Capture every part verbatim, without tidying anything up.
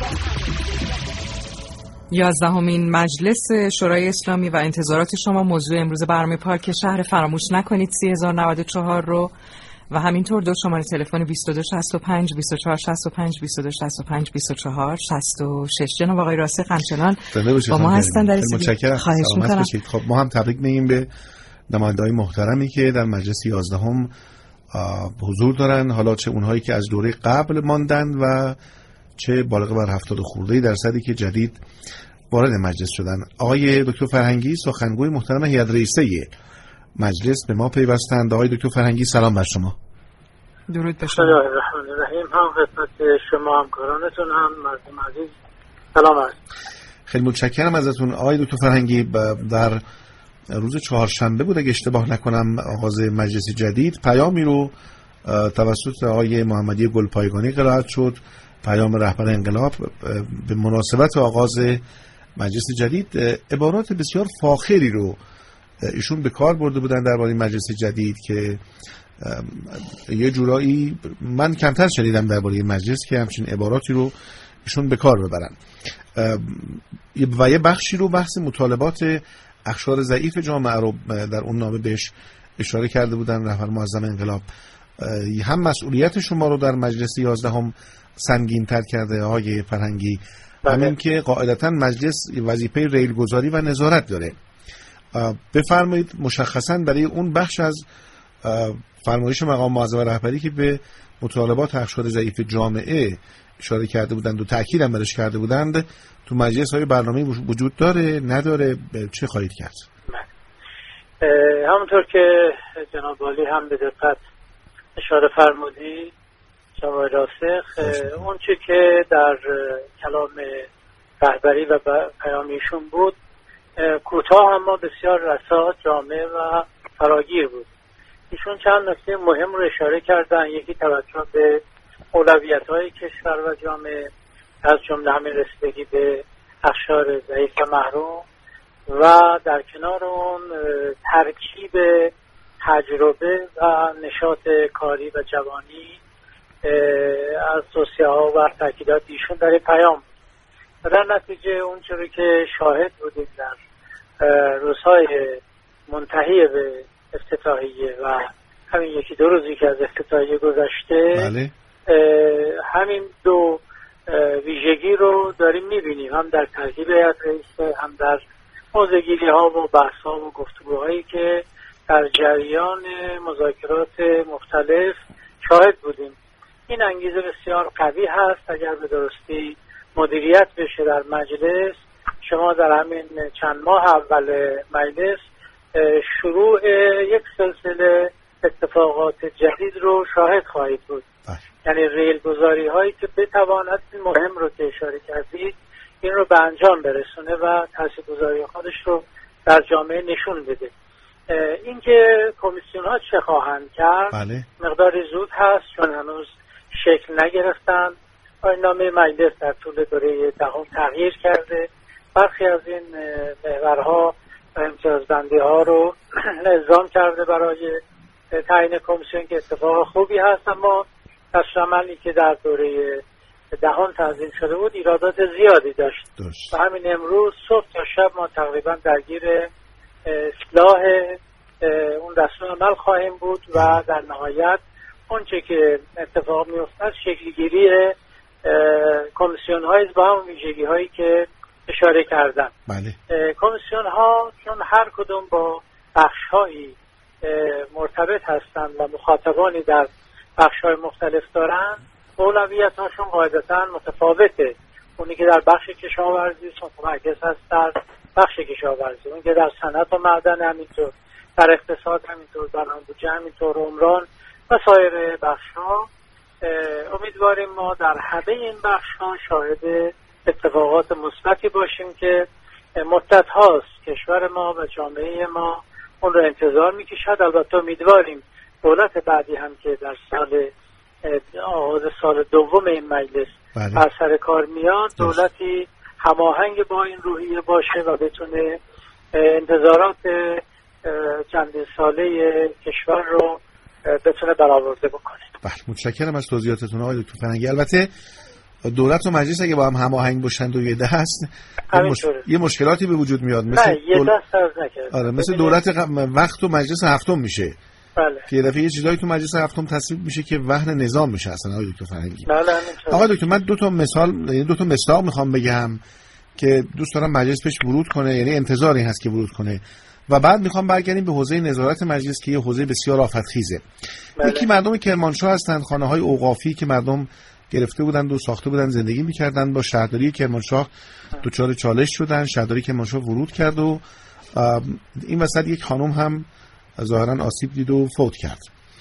یازدهمین مجلس شورای اسلامی و انتظارات شما موضوع امروز برنامه پارک شهر. فراموش نکنید سی هزار و نود و چهار رو و همینطور دو شماره تلفن بیست و دو شصت و پنج بیست و چهار شصت و پنج بیست و دو شصت و پنج بیست و چهار شصت و شش. جناب آقای راسخ همچنان با ما هستن در متشکرم. خواهش می‌کنم. خب ما هم تبریک میگیم به نماینده‌های محترمی که در مجلس یازدهم حضور دارن، حالا چه اونهایی که از دوره قبل ماندن و چه بالغ بر هفتاد خورده درصدی که جدید وارد مجلس شدن. آقای دکتر فرهنگی سخنگوی محترم هیئت رئیسه مجلس به ما پیوستند. آقای دکتر فرهنگی سلام بر شما. درود به شما. بسم الله الرحمن الرحیم. هم خدمت شما همکارانتون هم مردم عزیز سلام عرض. خیلی متشکرم ازتون. آقای دکتر فرهنگی در روز چهارشنبه بود اگه اشتباه نکنم آغاز مجلس جدید، پیامی رو توسط آقای محمدی گلپایگانی قرائت شد، پیام رهبر انقلاب به مناسبت آغاز مجلس جدید. عبارات بسیار فاخری رو ایشون به کار برده بودن درباره مجلس جدید که یه جورایی من کمتر شنیدم درباره مجلس که همچین عباراتی رو ایشون به کار ببرن. و یه بخشی رو بحث مطالبات اقشار ضعیف جامعه رو در اون نامه بهش اشاره کرده بودن رهبر معظم انقلاب. هم مسئولیت شما رو در مجلس یازدهم سنگین تر کرده آقای فرهنگی، همین که قاعدتاً مجلس وظیفه ریلگذاری و نظارت داره. بفرمایید مشخصاً برای اون بخش از فرمایش مقام معظم رهبری که به مطالبات اقشار ضعیف جامعه اشاره کرده بودند و تأکید هم برش کرده بودند، تو مجلس های برنامه وجود داره نداره، چه خواهید کرد؟ همونطور که جناب والی هم به دقت اشاره فرمودید جناب راسخ، اون چی که در کلام رهبری و پیامیشون بود کوتاه اما بسیار رسا، جامع و فراگیر بود. ایشون چند نکته مهم رو اشاره کردن. یکی توجه به اولویت‌های کشور و جامعه، از جمله همین رسیدگی به اقشار ضعیف و محروم، و در کنار اون ترکیب تجربه و نشاط کاری و جوانی از توصیه‌ها و تاکیدات ایشون در پیام. و در نتیجه اون چیزی که شاهد بودیم در روزهای منتهی به افتتاحیه و همین یکی دو روزی که از افتتاحیه گذشته، بله. همین دو ویژگی رو داریم میبینیم، هم در ترکیب هیئت رئیسه، هم در موضع‌گیری ها و بحث ها و گفتگوهایی که در جریان مذاکرات مختلف شاهد بودیم. این انگیزه بسیار قوی هست. اگر به درستی مدیریت بشه در مجلس، شما در همین چند ماه اول مجلس شروع یک سلسله اتفاقات جدید رو شاهد خواهید بود. یعنی ریلگذاری هایی که بتواند این مهم رو که اشاره کردید این رو به انجام برسونه و تاثیرگذاری خودش رو در جامعه نشون بده. اینکه کمیسیون ها چه خواهند کرد بله. مقداری زود هست چون هنوز شکل نگرفتن. آیین‌نامه مجلس در طول دوره دهم تغییر کرده. برخی از این محورها و امتیازبندی ها رو نظام کرده برای تعیین کمیسیون که اتفاق خوبی هست، اما دستعملی که در دوره دهان تنظیم شده بود ایرادات زیادی داشت و همین امروز صبح تا شب ما تقریبا درگیر اصلاح اون دستور عمل خواهیم بود و در نهایت اونچه که اتفاق می‌افتد شکل‌گیری کمیسیون های با هم ویژگی هایی که اشاره کردن. بله. کمیسیون ها چون هر کدوم با بخش هایی مرتبط هستند و مخاطبانی در بخش های مختلف دارن، اولویت هاشون قاعدتا متفاوته. اونی که در بخش کشاورزی متمرکز هست در بخش کشاورزی، اونی که در صنعت و معدن همینطور، در اقتصاد همینطور، در بودجه همینطور، عمران و سایر بخش ها. امیدواریم ما در همه این بخش ها شاهد اتفاقات مثبتی باشیم که مدت هاست کشور ما و جامعه ما اون رو انتظار میکشد. البته امیدواریم دولت بعدی هم که در سال آغاز سال دوم این مجلس بر سر کار میاد دولتی هماهنگ با این روحیه باشه و بتونه انتظارات چند ساله کشور رو بتونه برآورده بکنه. بله، متشکرم از توضیحاتتون آقای دکتر فرهنگی. البته دولت و مجلس اگه با هم هماهنگ باشند و یه دست مش... یه مشکلاتی به وجود میاد، مثل نه یه دول... دست عرض نکرد. آره مثل دولت وقت و مجلس هفتم میشه. بله. که یه دفعه یه چیزایی تو مجلس هفتم تصویب میشه که وهن نظام میشه اصلا. آقای دکتر فرهنگی. بله همینطور. آقای دکتر من دو تا مثال، یعنی دو تا مصداق میخوام بگم که دوست دارم مجلس پیش ورود کنه، یعنی انتظاری هست که ورود کنه، و بعد میخوام برگردیم به حوزه نظارت مجلس که یه حوزه بسیار آفتخیزه. بله. یکی مردم کرمانشاه هستن، خانه‌های اوقافی که مردم گرفته بودن و ساخته بودن زندگی میکردن، با شهرداری کرمانشاه دچار چالش شدن، شهرداری کرمانشاه ورود کرد و این وسط یک خانم هم ظاهرا آسیب دید و فوت کرد.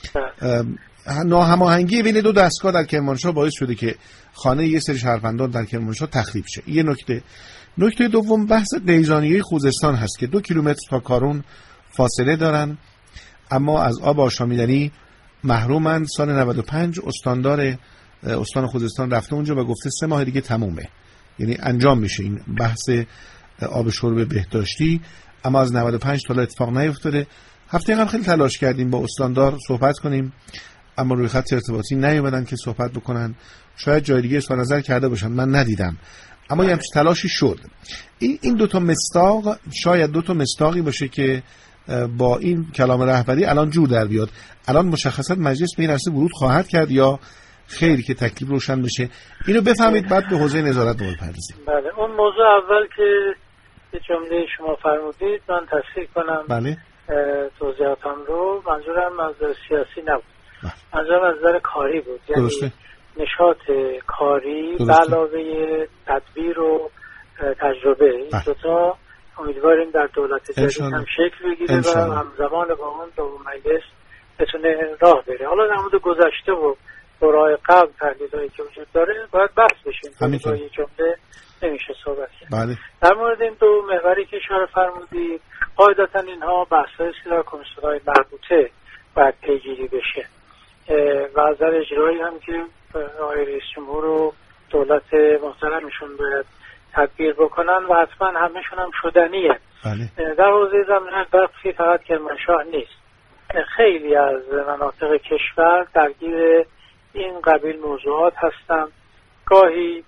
ناهماهنگی بین دو دستگاه در کرمانشاه باعث شده که خانه یه سری شهروندان در کرمانشاه تخریب شه. یه نکته. نکته دوم بحث دیزانیه خوزستان هست که دو کیلومتر تا کارون فاصله دارن اما از آب آشامیدنی محرومن. سال نود و پنج استاندار استان خوزستان رفته اونجا و گفته سه ماه دیگه تمومه، یعنی انجام میشه این بحث آب شرب بهداشتی، اما از نود و پنج تا اتفاق نیفتاده. هفته قبل خیلی تلاش کردیم با استاندار صحبت کنیم اما روی خط ارتباطی نیومدن که صحبت بکنن. شاید جای دیگه اظهار نظر کرده باشن، من ندیدم، اما یه همچین تلاشی شد. این این دو تا مصداق شاید دو تا مصداقی باشه که با این کلام رهبری الان جور در بیاد. الان مشخصا مجلس به این عرصه ورود خواهد کرد یا خیلی که تکلیف روشن بشه؟ اینو بفهمید بعد به حوزه نظارت بپردازیم. بله اون موضوع اول که یه جمله شما فرمودید من تصحیح کنم. بله توضیحاتم رو. منظورم از سیاسی نبود، منظورم از نظر کاری بود. یعنی درسته. نشاط کاری به علاوه تدبیر و تجربه، این دوتا امیدواریم در دولت جدید هم شکل بگیره و همزمان با اون دو مجلس بتونه راه بره. حالا در مورد گذشته و دورهای قبل تحلیلایی که وجود داره باید بحث بشیم، با یه جمله نمیشه صحبت کرد. بله. در مورد این دو محوری که اشاره فرمودید قاعدتا اینها بحث‌هایی است که در کمیسیون‌های مربوطه باید پیگیری بشه و از نظر اجرایی هم که آقای رئیس جمهور و دولت محترمشون باید تدبیر بکنن و حتما همه‌شون هم شدنیه. بله. در حوزه زمینه برخی فقط کرمانشاه نیست، خیلی از مناطق کشور درگیر این قبیل موضوعات هستن. گاهی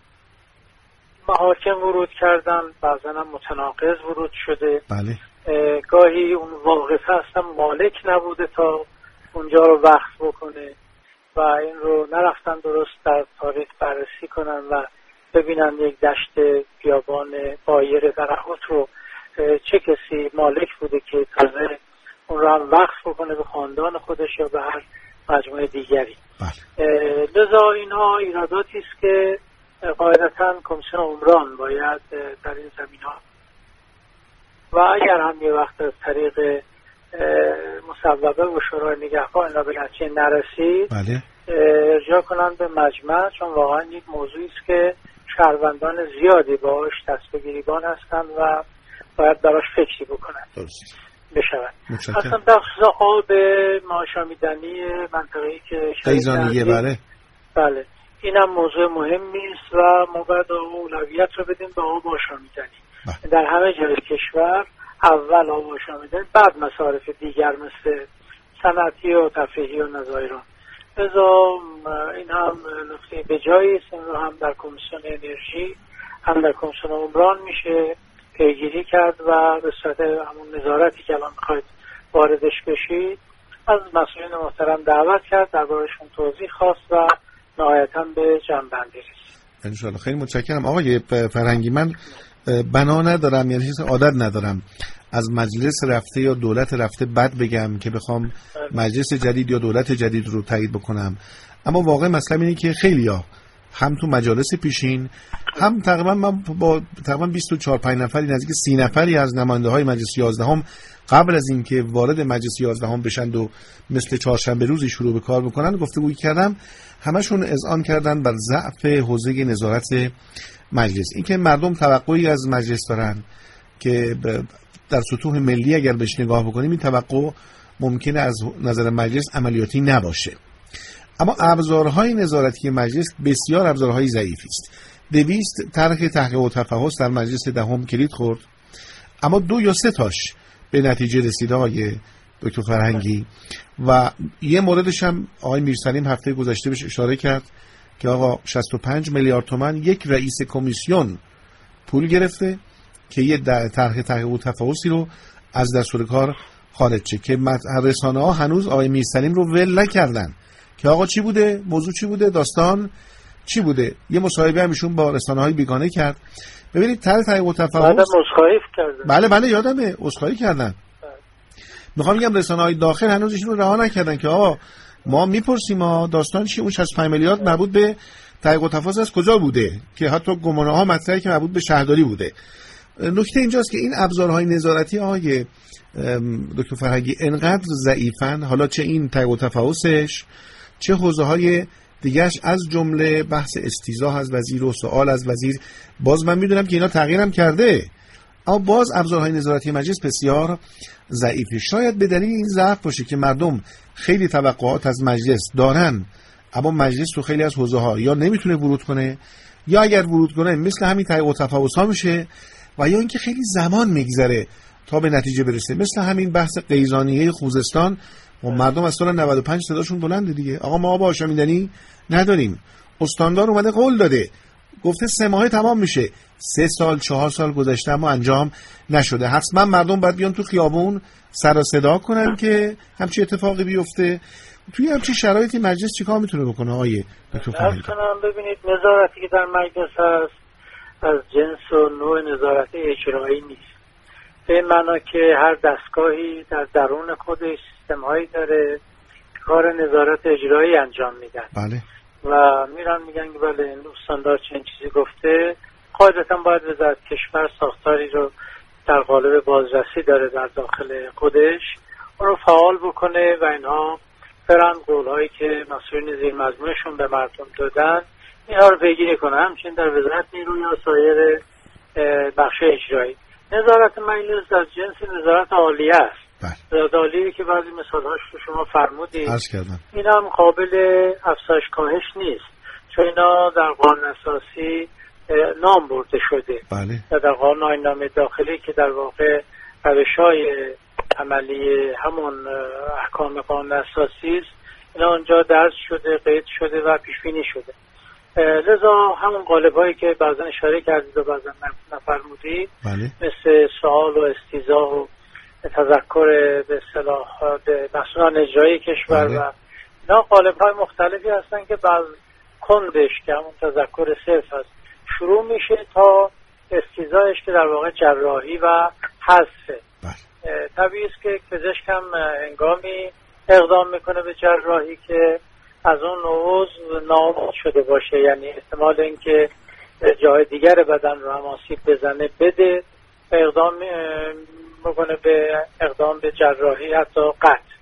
محاکم ورود کردن، بعضا هم متناقض ورود شده. بله. گاهی اون واقفه هستن مالک نبوده تا اونجا رو وقف بکنه و این رو نرفتن درست در تاریخ بررسی کنن و ببینن یک دشت بیابان بایر درخت رو چه کسی مالک بوده که تازه اون رو هم وقف بکنه به خاندان خودش یا به هر مجموعه دیگری. بله. لذا اینها ایراداتی است که قاعدتا کمیسیون عمران باید در این زمینه‌ها و اگر هم یه وقت از طریق مصوبه و شورای نگهبان اینا به نتیجه نرسید بله. ارجاع کنن به مجمع، چون واقعا یک موضوعی است که شهروندان زیادی باهاش دست به گریبان هستن و باید براش فکری بکنن. درست. بشود. اصلا بخصوص آب آشامیدنی منطقه‌ای که دیزانیه بله. بله. این هم موضوع مهمی است و ما باید اولویت رو بدیم به آب آشامیدنی. در همه جای کشور اول آب آشامیدنی، بعد مصارف دیگر مثل صنعتی و تفریحی و نظایران. لذا این هم نکته به جایی است. این رو هم در کمیسیون انرژی هم در کمیسیون عمران میشه پیگیری کرد و به صورت همون نظارتی که الان میخواید واردش بشید از مسئولین محترم دعوت کرد، دربارشون توضیح خواست و نهایتاً به جمع‌بندی رسید. انشاءالله. خیلی متشکرم آقای فرهنگی. من بنا ندارم، یعنی چیز عادت ندارم از مجلس رفته یا دولت رفته بد بگم که بخوام مجلس جدید یا دولت جدید رو تایید بکنم، اما واقع مسئله اینه که خیلی‌ها هم تو مجالس پیشین هم تقریبا من با تقریبا بیست و چهار پنج نفری نزدیک سی نفری از نماینده‌های مجلس یازدهم قبل از اینکه وارد مجلس یازدهم بشن و مثل چهارشنبه روزی شروع به کار بکنن گفتگو کردم، همشون اذعان کردن بر ضعف حوزه نظارت مجلس. اینکه مردم توقعی از مجلس دارن که در سطوح ملی اگر بهش نگاه بکنیم این توقع ممکنه از نظر مجلس عملیاتی نباشه، اما ابزارهای نظارتی مجلس بسیار ابزارهای ضعیفی است. دویست طرح تحقیق و تفحص در مجلس دهم کلید خورد، اما دو یا سه تاش به نتیجه رسید آقای دکتر فرهنگی، و یه موردش هم آقای میرسلیم هفته گذشته بهش اشاره کرد که آقا شصت و پنج میلیارد تومان یک رئیس کمیسیون پول گرفته که یه طرح تحقیق و تفحصی رو از دستور کار خارج شه، که رسانه ها هنوز آقای میرسلیم رو ول نکردن که آقا چی بوده، موضوع چی بوده، داستان چی بوده. یه مصاحبه هم ایشون با رسانه های بیگانه کرد. ببینید طرح تحقیق و تفحص بعد عذرخواهی کردن. بله بله یادمه عذرخواهی کردن. میخوام بگم رسانه های داخل هنوز ایشون رو رها نکردن که آقا ما میپرسیم ما داستان چی، اون شصت و پنج میلیارد مربوط به تحقیق و تفحص از کجا بوده، که حتی گمانه ها مطرحه که مربوط به شهرداری بوده. نکته اینجاست که این ابزارهای نظارتی آقای دکتر فرهنگی انقدر ضعیفن، حالا چه این تحقیق و تفحصش چه حوزه های دیگهش، از جمله بحث استیضاح از وزیر و سوال از وزیر، باز من میدونم که اینا تغییرم کرده، اما باز ابزارهای نظارتی مجلس بسیار ضعیفه. شاید به دلیل این ضعف باشه که مردم خیلی توقعات از مجلس دارن، اما مجلس تو خیلی از حوزه ها یا نمیتونه ورود کنه، یا اگر ورود کنه مثل همین تحقیق و تفحص ها میشه، و یا اینکه خیلی زمان میگذره تا به نتیجه برسه. مثل همین بحث قیزانیه خوزستان و مردم از سال نود و پنج صداشون بلنده دیگه، آقا ما آب آشامیدنی نداریم، استاندار اومده قول داده گفته سه ماهه تمام میشه، سه سال چهار سال گذشته اما انجام نشده. حتما مردم باید بیان تو خیابون سر و صدا کنن که همچی اتفاقی بیفته. توی همچی شرایطی مجلس چیکار میتونه بکنه آقای دکتر فرهنگی؟ ببینید نظارتی که در مجلس هست از جنس و نوع نظارت اجرایی نیست، به این معنا که هر دستگاهی در درون خودش سیستم‌هایی داره کار نظارت اجرایی انجام میدن. بله. و میرن میگن که بله این استاندار چنین چیزی گفته، قاعدتا باید وزارت کشور ساختاری رو در قالب بازرسی داره در داخل خودش، اون رو فعال بکنه و اینها برن قولهایی که مسئولین زیر مجموعشون به مردم دادن اینها رو پیگیری کنه. همچنین در وزارت نیروی و سایر بخش اجرایی نظارت مجلس از جنس نظارت عالیه است. نظارت عالیه که بعضی مثالهاش رو شما فرمودید این هم قابل افزایش کاهش نیست، چون اینا در قانون اساسی نام برده شده. بله. و در قانون آیین‌نامه داخلی که در واقع روش‌های عملی همون احکام قانون اساسی است، اینا اونجا درج شده، قید شده و پیش بینی شده. لذا همون قالب‌هایی که بعضا اشاره کردید و بعضا نفرمودید، بله. مثل سوال و استیضاح و تذکر به اصطلاح به مسئولان اجرایی کشور، بله. و اینا قالب‌های مختلفی هستن که بعض کندش که همون تذکر صرف هست شروع میشه تا استیضاحش که در واقع جراحی و حذفه. طبیعی است که پزشک هم هنگامی اقدام میکنه به جراحی که از اون عضو ناامید شده باشه، یعنی احتمال اینکه جای دیگر بدن رو هم آسیب بزنه بده و اقدام بکنه به اقدام به جراحی حتی قطع.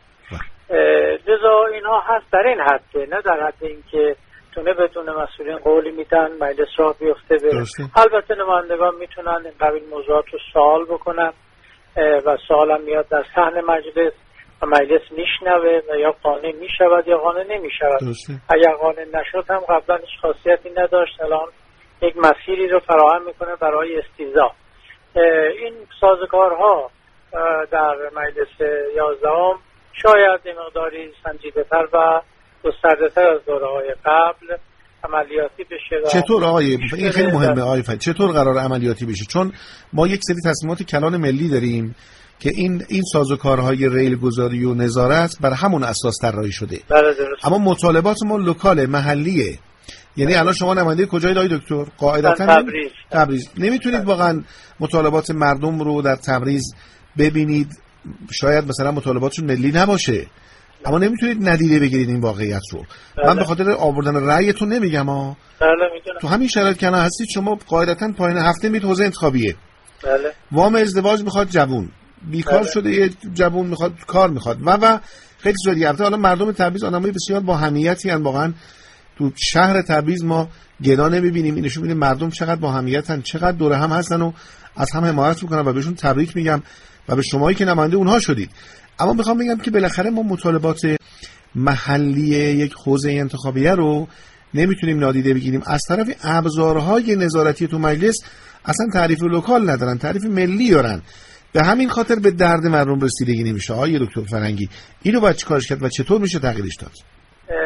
لذا اینها هست در این حده، نه در حد اینکه تونه بدون مسئولین قولی میدن مجلس راه بیفته بره. البته نمایندگان میتونن این قبیل موضوعات رو سوال بکنن و سوال هم میاد در صحن مجلس و مجلس میشنوه و یا قانع میشود یا قانع نمیشود. اگر قانع نشد هم قبلا هیچ خاصیتی نداشت، الان یک مسیری رو فراهم میکنه برای استیضاح. این سازوکارها در مجلس یازدهم شاید این مقداری سنجیده‌تر و گسترده‌تر از دوره‌های قبل عملیاتی بشه. چطور آقای این خیلی مهمه آقای فرهنگی، چطور قرار عملیاتی بشه؟ چون ما یک سری تصمیمات کلان ملی داریم که این این سازوکارهای ریل گذاری و نظارت بر همون اساس طراحی شده. بله درست. اما مطالبات ما لوکال محلیه. یعنی الان شما نماینده کجای آقای دکتر؟ قاعدتاً تبریز. تبریز. نمیتونید واقعا مطالبات مردم رو در تبریز ببینید، شاید مثلا مطالباتشون ملی نباشه، اما نمیتونید ندیده بگیرید این واقعیت رو. بله. من به خاطر آوردن رأیتون نمیگم ها. بله میدونم. تو همین شرایط که الان هستید شما قاعدتاً پایان هفته میید حوزه انتخابیه. بله. وام ازدواج میخواد جوون، بیکار بله. شده یه جوون میخواد کار میخواد و و خیلی زیادی. البته حالا مردم تبریز آدمای بسیار با همیتی ان، واقعا تو شهر تبریز ما گدا نمیبینیم. این نشون میده مردم چقدر با همیتن، چقدر دوره هم هستن و از هم حمایت میکنن و بهشون تبریک میگم و به شمایی که نماینده اونها شدید. اما میخوام بگم که بالاخره ما مطالبات محلی یک حوزه انتخابیه رو نمیتونیم نادیده بگیریم. از طرف ابزارهای نظارتی تو مجلس اصلا تعریف لوکال ندارن، تعریف ملی دارن. به همین خاطر به درد مردم رسیدگی نمیشه. آقای دکتر فرهنگی اینو باید چیکارش کرد و چطور میشه تغییرش داد؟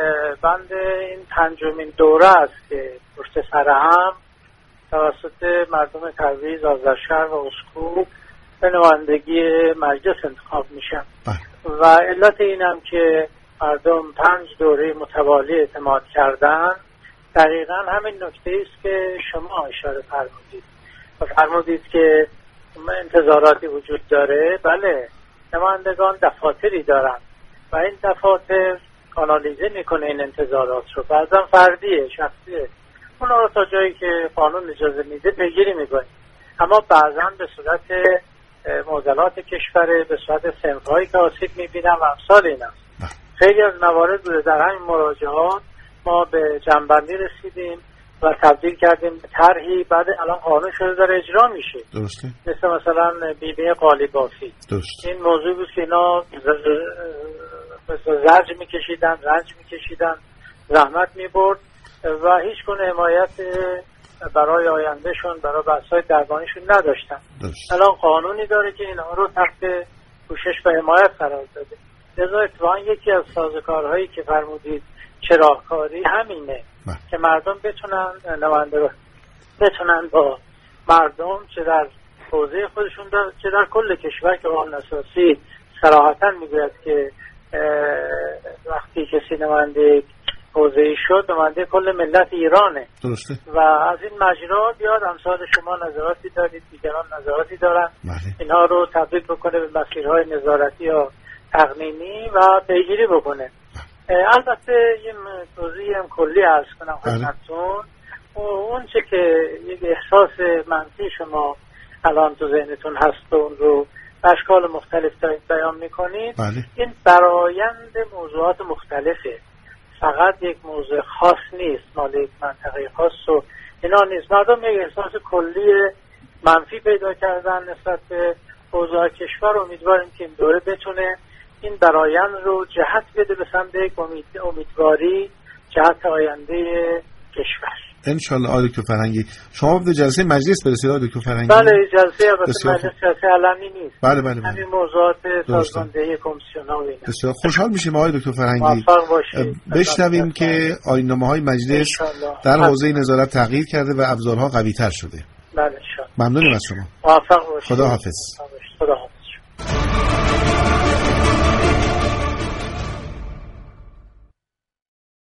بند این پنجمین دوره است که پشت سر هم توسط مردم تبریز، آذرشهر و اسکو به نمایندگی مجلس انتخاب میشن و علت اینم که مردم پنج دوره متوالی اعتماد کردن دقیقا همین نکته است که شما اشاره فرمودید و فرمودید که انتظاراتی وجود داره. بله، نمایندگان دفاتری دارن و این دفاتر آنالیزه میکنه این انتظارات رو، بعضا فردیه، شخصیه، اونا رو تا جایی که قانون اجازه میده پیگیری میکنه، اما بعضا به صورت معضلات کشوره، به صورت صنف‌هایی که آسیب میبینن و امثال این است. خیلی از موارد بوده در همین مراجعات ما به جنبندی رسیدیم و تبدیل کردیم به طرحی، بعد الان قانون شده داره اجرا میشه. درسته. مثل مثلا بیمه قالیبافی. درسته. این موضوع بود که اینا زرج میکشیدن، رنج میکشیدن، زحمت میبرد و هیچ گونه حمایت برای آیندهشون، برای بحث‌های دربانیشون نداشتن. درسته. الان قانونی داره که اینا رو تحت پوشش و حمایت قرار داده. لذا اتفاقا یکی از سازوکارهایی که فرمودید چراغکاری همینه بله. که مردم بتونن نماینده بتونن با مردم چه در حوزه خودشون در چه در کل کشور که قانون اساسی صراحتاً میگوید که وقتی کسی نماینده حوزه‌ای شد نماینده کل ملت ایرانه. درسته. و از این مجرا بیاد امثال شما نظراتی دارید، دیگران نظراتی دارن، بله. اینها رو تبدیل بکنه به مسیرهای نظارتی یا تقنینی و پیگیری بکنه. البته یه توضیح هم کلی عرض کنم خدمتتون. اون چه که یک احساس منفی شما الان تو ذهنتون هست و اون رو اشکال مختلف بیان میکنید، بله. این برآیند موضوعات مختلفه، فقط یک موضوع خاص نیست، مال یک منطقه خاص و اینا نیست. مردم یک احساس کلی منفی پیدا کردن نسبت به اوضاع کشور. امیدواریم که این دوره بتونه این برآیند رو جهت بده به سمت یک امید، امیدواری جهت آینده کشور. انشالله. آقای دکتر فرهنگی، شما به جلسه مجلس برسید آقای دکتر فرهنگی؟ بله، جلسه البته مجلس جلسه علنی نیست. بله بله بله. همین موضوعات سازماندهی کمیسیون ها و اینا. بسیار خوشحال میشیم آقای دکتر فرهنگی. موفق باشید. بشنویم که آیین‌نامه‌های مجلس در حوزه نظارت تغییر کرده و ابزارها قوی‌تر شده. بله انشالله. ممنونیم از شما. موفق باشید. خدا حافظ.